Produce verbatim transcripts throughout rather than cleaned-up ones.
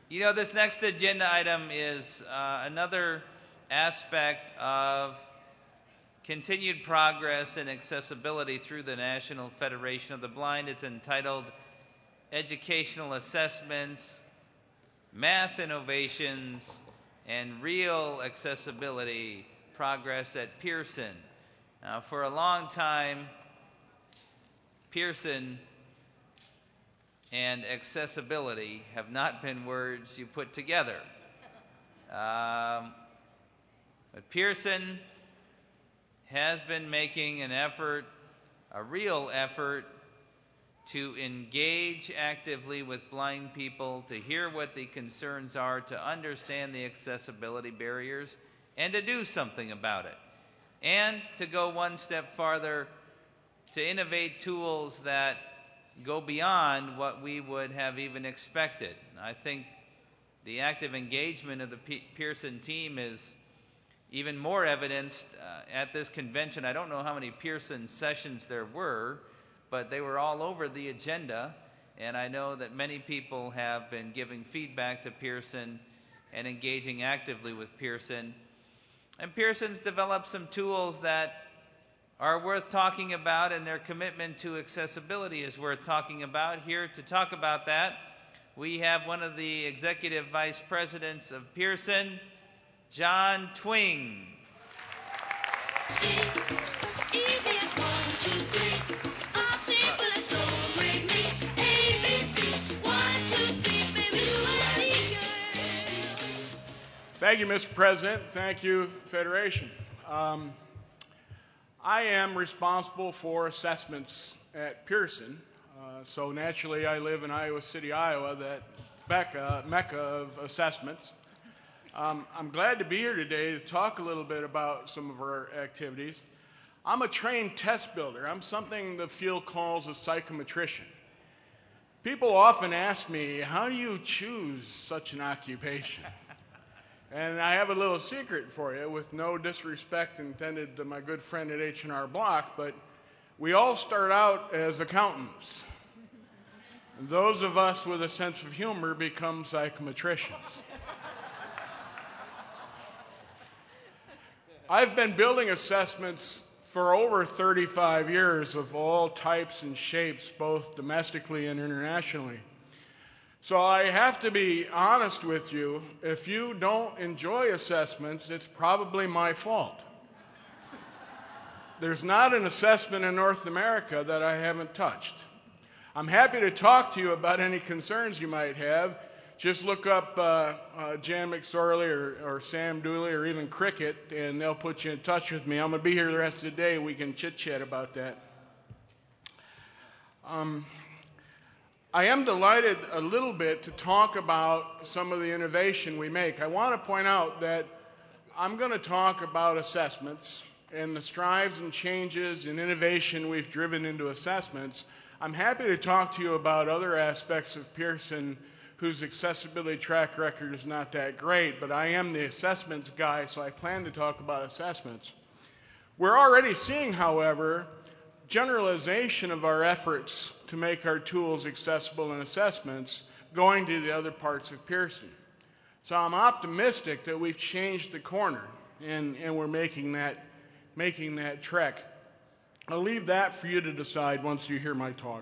You know, this next agenda item is uh, another aspect of continued progress in accessibility through the National Federation of the Blind. It's entitled Educational Assessments, Math Innovations, and Real Accessibility Progress at Pearson. Now, for a long time, Pearson and accessibility have not been words you put together. Um, but Pearson has been making an effort, a real effort, to engage actively with blind people, to hear what the concerns are, to understand the accessibility barriers, and to do something about it. And to go one step farther, to innovate tools that go beyond what we would have even expected. I think the active engagement of the P- Pearson team is even more evidenced uh, at this convention. I don't know how many Pearson sessions there were, but they were all over the agenda, and I know that many people have been giving feedback to Pearson and engaging actively with Pearson. And Pearson's developed some tools that are worth talking about, and their commitment to accessibility is worth talking about. Here to talk about that, we have one of the executive vice presidents of Pearson, John Twing. Thank you, Mister President. Thank you, Federation. Um, I am responsible for assessments at Pearson, uh, so naturally I live in Iowa City, Iowa, that Becca, mecca of assessments. Um, I'm glad to be here today to talk a little bit about some of our activities. I'm a trained test builder. I'm something the field calls a psychometrician. People often ask me, how do you choose such an occupation? And I have a little secret for you, with no disrespect intended to my good friend at H and R Block, but we all start out as accountants. And those of us with a sense of humor become psychometricians. I've been building assessments for over thirty-five years of all types and shapes, both domestically and internationally. So I have to be honest with you, if you don't enjoy assessments, it's probably my fault. There's not an assessment in North America that I haven't touched. I'm happy to talk to you about any concerns you might have. Just look up uh, uh, Jan McSorley or, or Sam Dooley or even Cricket, and they'll put you in touch with me. I'm going to be here the rest of the day. We can chit-chat about that. Um, I am delighted a little bit to talk about some of the innovation we make. I want to point out that I'm going to talk about assessments and the strides and changes and innovation we've driven into assessments. I'm happy to talk to you about other aspects of Pearson whose accessibility track record is not that great, but I am the assessments guy, so I plan to talk about assessments. We're already seeing, however, generalization of our efforts to make our tools accessible in assessments going to the other parts of Pearson. So I'm optimistic that we've changed the corner and, and we're making that, making that trek. I'll leave that for you to decide once you hear my talk.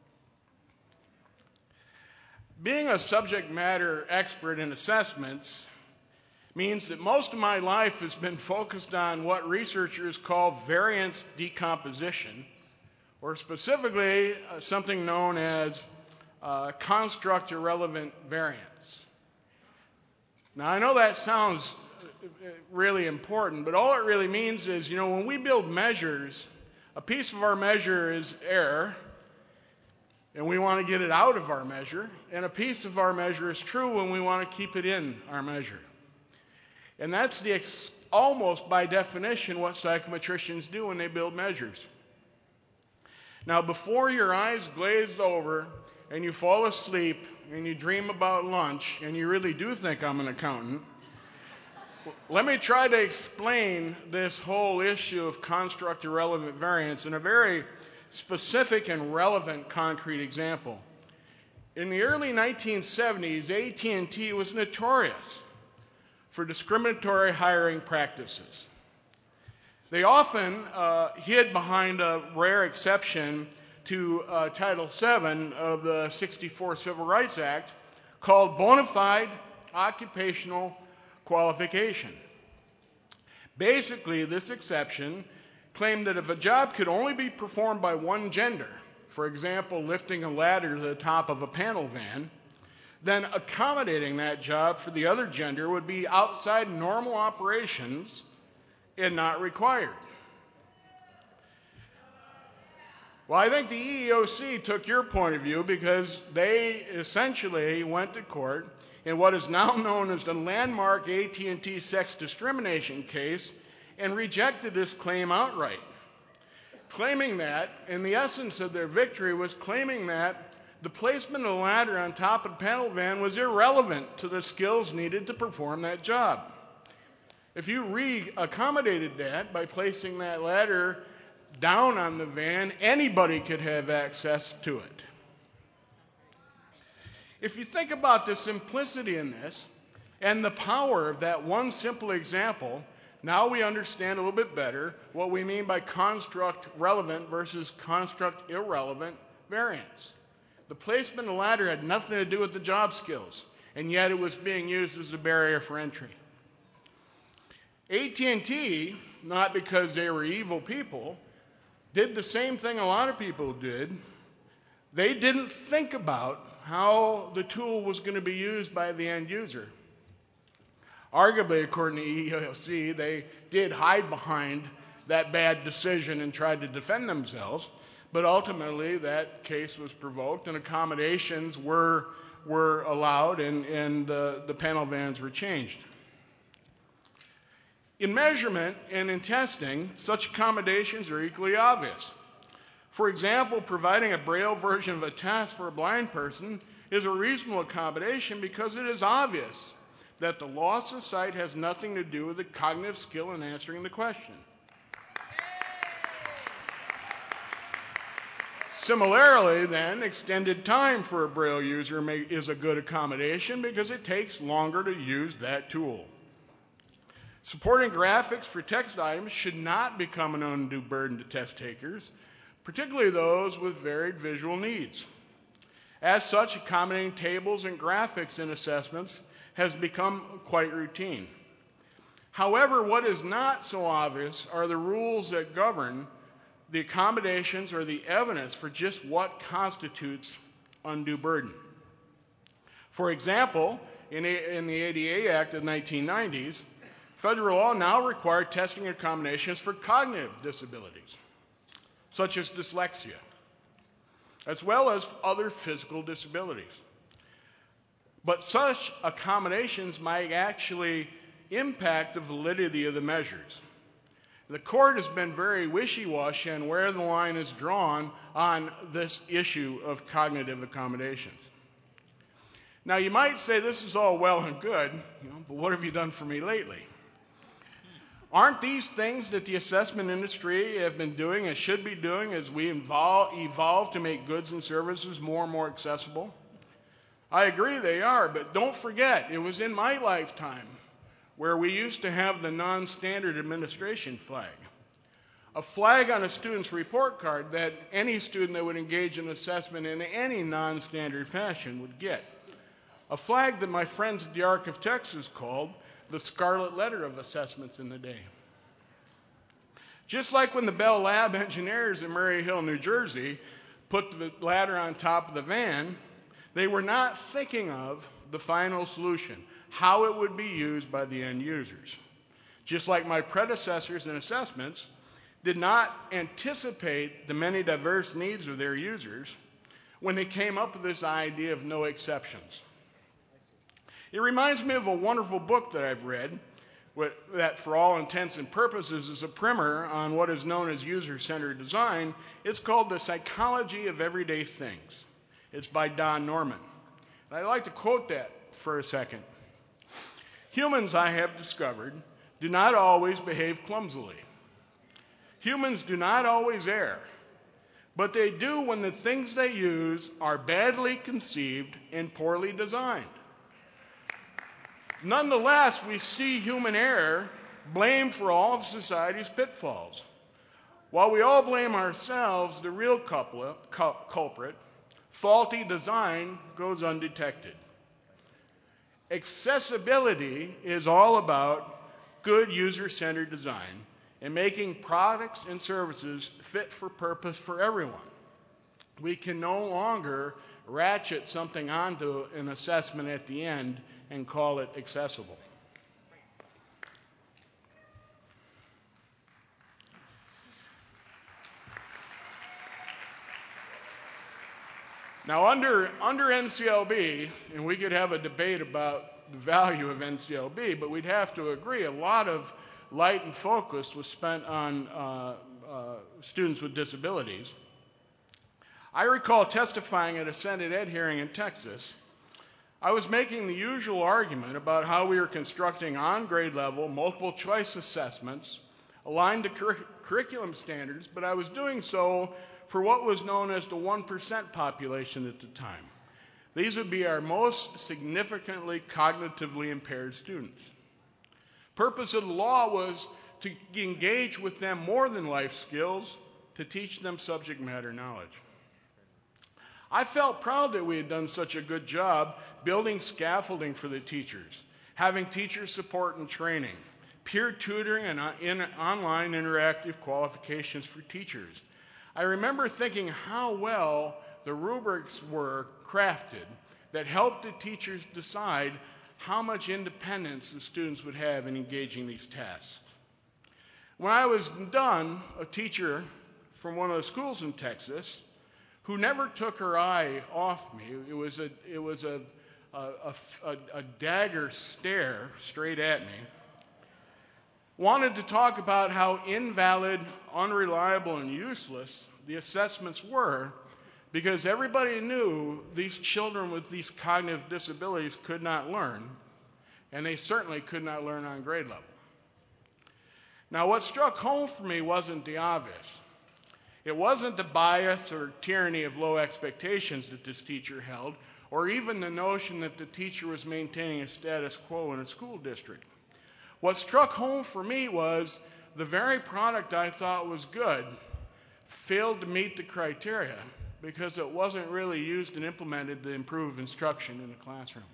Being a subject matter expert in assessments means that most of my life has been focused on what researchers call variance decomposition, or specifically uh, something known as uh, construct-irrelevant variance. Now, I know that sounds really important, but all it really means is, you know, when we build measures, a piece of our measure is error, and we want to get it out of our measure, and a piece of our measure is true when we want to keep it in our measure. And that's the ex- almost by definition what psychometricians do when they build measures. Now, before your eyes glazed over and you fall asleep and you dream about lunch and you really do think I'm an accountant, let me try to explain this whole issue of construct-irrelevant variance in a very specific and relevant concrete example. In the early nineteen seventies, A T and T was notorious for discriminatory hiring practices. They often uh, hid behind a rare exception to uh, Title seven of the sixty-four Civil Rights Act called bona fide occupational qualification. Basically, this exception claimed that if a job could only be performed by one gender, for example, lifting a ladder to the top of a panel van, then accommodating that job for the other gender would be outside normal operations and not required. Well, I think the E E O C took your point of view because they essentially went to court in what is now known as the landmark A T and T sex discrimination case and rejected this claim outright, claiming that, and the essence of their victory was claiming that the placement of the ladder on top of the panel van was irrelevant to the skills needed to perform that job. If you re-accommodated that by placing that ladder down on the van, anybody could have access to it. If you think about the simplicity in this and the power of that one simple example, now we understand a little bit better what we mean by construct relevant versus construct irrelevant variance. The placement of the ladder had nothing to do with the job skills, and yet it was being used as a barrier for entry. A T and T, not because they were evil people, did the same thing a lot of people did. They didn't think about how the tool was going to be used by the end user. Arguably, according to E E O C, they did hide behind that bad decision and tried to defend themselves, but ultimately that case was provoked and accommodations were, were allowed and, and uh, the panel vans were changed. In measurement and in testing, such accommodations are equally obvious. For example, providing a Braille version of a test for a blind person is a reasonable accommodation because it is obvious that the loss of sight has nothing to do with the cognitive skill in answering the question. Similarly, then, extended time for a Braille user may, is a good accommodation because it takes longer to use that tool. Supporting graphics for text items should not become an undue burden to test takers, particularly those with varied visual needs. As such, accommodating tables and graphics in assessments has become quite routine. However, what is not so obvious are the rules that govern the accommodations or the evidence for just what constitutes undue burden. For example, in, a, in the A D A Act of the nineteen nineties, federal law now required testing accommodations for cognitive disabilities, such as dyslexia, as well as other physical disabilities. But such accommodations might actually impact the validity of the measures. The court has been very wishy-washy on where the line is drawn on this issue of cognitive accommodations. Now, you might say this is all well and good, you know, but what have you done for me lately? Aren't these things that the assessment industry have been doing and should be doing as we evolve, evolve to make goods and services more and more accessible? I agree they are, but don't forget, it was in my lifetime where we used to have the non-standard administration flag. A flag on a student's report card that any student that would engage in assessment in any non-standard fashion would get. A flag that my friends at the Arc of Texas called the scarlet letter of assessments in the day. Just like when the Bell Lab engineers in Murray Hill, New Jersey, put the ladder on top of the van, they were not thinking of the final solution, how it would be used by the end users. Just like my predecessors in assessments did not anticipate the many diverse needs of their users when they came up with this idea of no exceptions. It reminds me of a wonderful book that I've read that, for all intents and purposes, is a primer on what is known as user-centered design. It's called The Psychology of Everyday Things. It's by Don Norman. And I'd like to quote that for a second. Humans, I have discovered, do not always behave clumsily. Humans do not always err, but they do when the things they use are badly conceived and poorly designed. Nonetheless, we see human error blamed for all of society's pitfalls. While we all blame ourselves, the real culprit, faulty design, goes undetected. Accessibility is all about good user-centered design and making products and services fit for purpose for everyone. We can no longer ratchet something onto an assessment at the end and call it accessible. Now, under, under N C L B, and we could have a debate about the value of N C L B, but we'd have to agree a lot of light and focus was spent on uh, uh, students with disabilities. I recall testifying at a Senate Ed hearing in Texas. I was making the usual argument about how we were constructing on-grade level, multiple choice assessments aligned to cur- curriculum standards, but I was doing so for what was known as the one percent population at the time. These would be our most significantly cognitively impaired students. Purpose of the law was to engage with them more than life skills, to teach them subject matter knowledge. I felt proud that we had done such a good job building scaffolding for the teachers, having teacher support and training, peer tutoring and in online interactive qualifications for teachers. I remember thinking how well the rubrics were crafted that helped the teachers decide how much independence the students would have in engaging these tasks. When I was done, a teacher from one of the schools in Texas, who never took her eye off me, it was a, it was a, a, a, a dagger stare straight at me, wanted to talk about how invalid, unreliable, and useless the assessments were, because everybody knew these children with these cognitive disabilities could not learn, and they certainly could not learn on grade level. Now, what struck home for me wasn't the obvious. It wasn't the bias or tyranny of low expectations that this teacher held, or even the notion that the teacher was maintaining a status quo in a school district. What struck home for me was the very product I thought was good failed to meet the criteria because it wasn't really used and implemented to improve instruction in the classroom.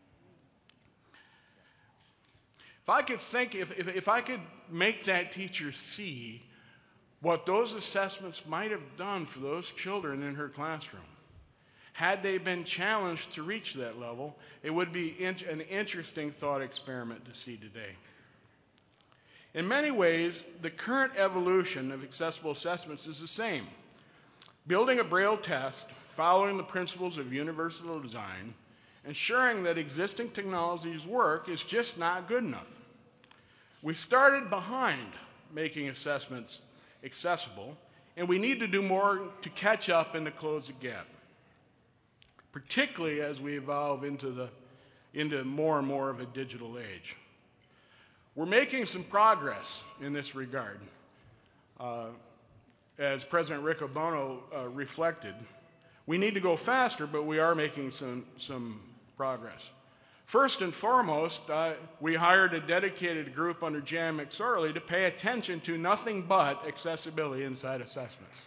If I could think, if, if, if I could make that teacher see what those assessments might have done for those children in her classroom, had they been challenged to reach that level, it would be in, an interesting thought experiment to see today. In many ways, the current evolution of accessible assessments is the same. Building a Braille test, following the principles of universal design, ensuring that existing technologies work is just not good enough. We started behind making assessments accessible, and we need to do more to catch up and to close the gap, particularly as we evolve into, the, into more and more of a digital age. We're making some progress in this regard. Uh, as President Rick Obono uh, reflected, we need to go faster, but we are making some, some progress. First and foremost, uh, we hired a dedicated group under Jan McSorley to pay attention to nothing but accessibility inside assessments.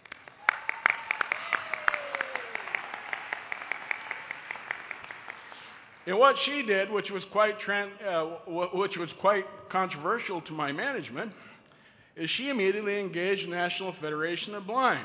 And what she did, which was quite tran- uh, which was quite controversial to my management, is she immediately engaged the National Federation of Blind.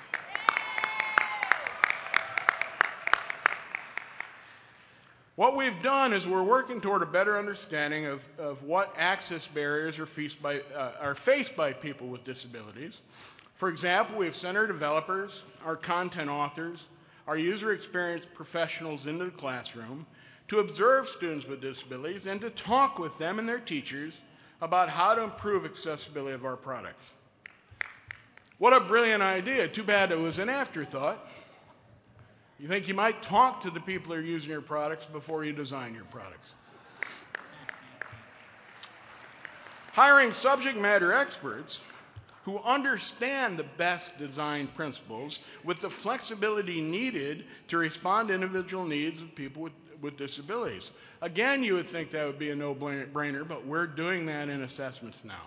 What we've done is we're working toward a better understanding of, of what access barriers are faced, by, uh, are faced by people with disabilities. For example, we've sent our developers, our content authors, our user experience professionals into the classroom to observe students with disabilities and to talk with them and their teachers about how to improve accessibility of our products. What a brilliant idea. Too bad it was an afterthought. You think you might talk to the people who are using your products before you design your products. Hiring subject matter experts who understand the best design principles with the flexibility needed to respond to individual needs of people with, with disabilities. Again, you would think that would be a no-brainer, but we're doing that in assessments now.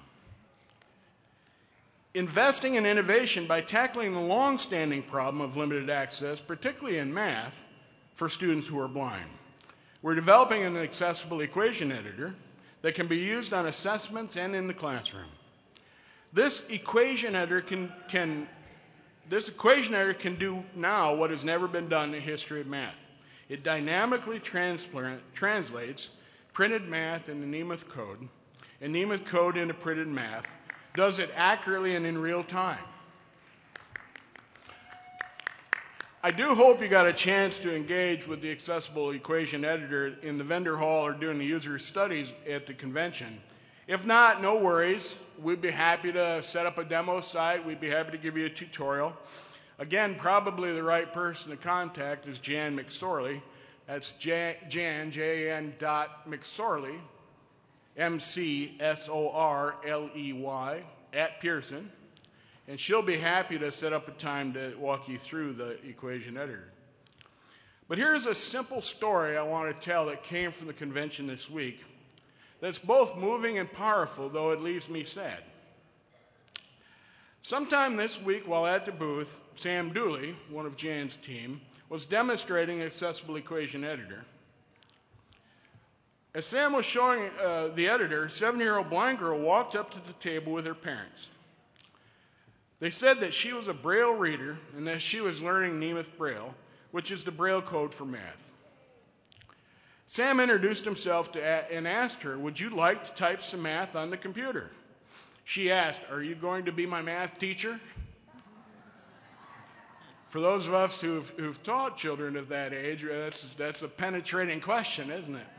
Investing in innovation by tackling the long-standing problem of limited access, particularly in math, for students who are blind. We're developing an accessible equation editor that can be used on assessments and in the classroom. This equation editor can, can, this equation editor can do now what has never been done in the history of math. It dynamically translates printed math into Nemeth code, and Nemeth code into printed math, does it accurately and in real time. I do hope you got a chance to engage with the accessible equation editor in the vendor hall or doing the user studies at the convention. If not, no worries. We'd be happy to set up a demo site. We'd be happy to give you a tutorial. Again, probably the right person to contact is Jan McSorley. That's Jan, Jan J A N dot McSorley, M C S O R L E Y, at Pearson. And she'll be happy to set up a time to walk you through the equation editor. But here's a simple story I want to tell that came from the convention this week that's both moving and powerful, though it leaves me sad. Sometime this week while at the booth, Sam Dooley, one of Jan's team, was demonstrating accessible equation editor. As Sam was showing uh, the editor, a seven-year-old blind girl walked up to the table with her parents. They said that she was a Braille reader and that she was learning Nemeth Braille, which is the Braille code for math. Sam introduced himself to a- and asked her, would you like to type some math on the computer? She asked, are you going to be my math teacher? For those of us who've, who've taught children of that age, that's, that's a penetrating question, isn't it?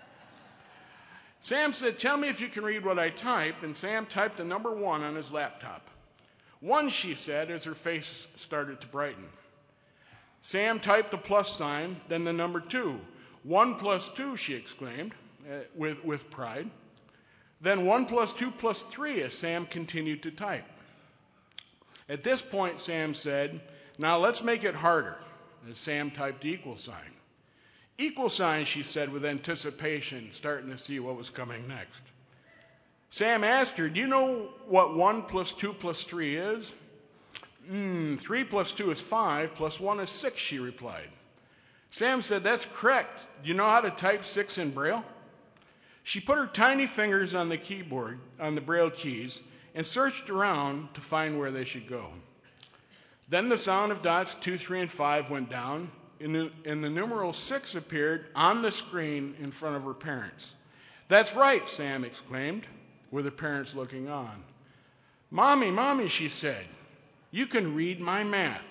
Sam said, tell me if you can read what I type, and Sam typed the number one on his laptop. One, she said, as her face started to brighten. Sam typed the plus sign, then the number two. One plus two, she exclaimed, uh, with, with pride. Then one plus two plus three, as Sam continued to type. At this point, Sam said, now let's make it harder, as Sam typed the equal sign. Equal sign, she said with anticipation, starting to see what was coming next. Sam asked her, do you know what one plus two plus three is? Mm, three plus two is five, plus one is six, she replied. Sam said, that's correct. Do you know how to type six in Braille? She put her tiny fingers on the keyboard, on the Braille keys, and searched around to find where they should go. Then the sound of dots two, three, and five went down, and the, and the numeral six appeared on the screen in front of her parents. That's right, Sam exclaimed, with her parents looking on. Mommy, Mommy, she said, you can read my math.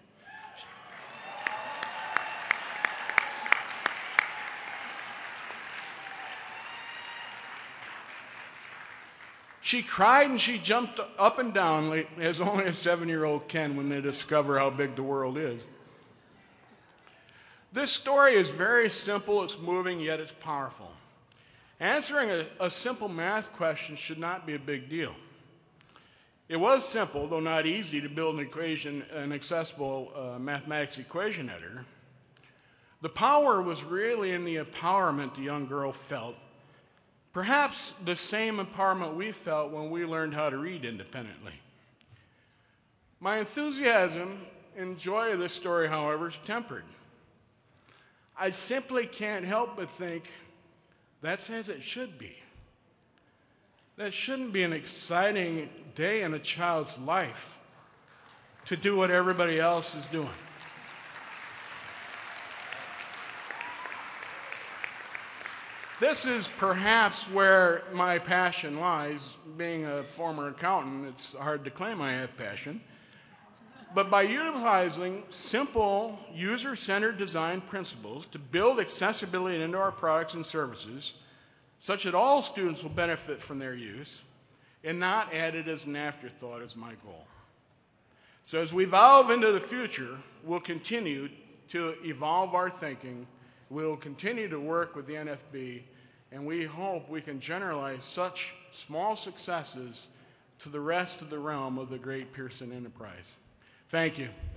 She cried and she jumped up and down as only a seven-year-old can when they discover how big the world is. This story is very simple, it's moving, yet it's powerful. Answering a, a simple math question should not be a big deal. It was simple, though not easy, to build an equation, an accessible uh, mathematics equation editor. The power was really in the empowerment the young girl felt. Perhaps the same empowerment we felt when we learned how to read independently. My enthusiasm and joy of this story, however, is tempered. I simply can't help but think that's as it should be. That shouldn't be an exciting day in a child's life to do what everybody else is doing. This is perhaps where my passion lies. Being a former accountant, it's hard to claim I have passion. But by utilizing simple, user-centered design principles to build accessibility into our products and services, such that all students will benefit from their use, and not added as an afterthought, is my goal. So as we evolve into the future, we'll continue to evolve our thinking. We'll continue to work with the N F B, and we hope we can generalize such small successes to the rest of the realm of the great Pearson enterprise. Thank you.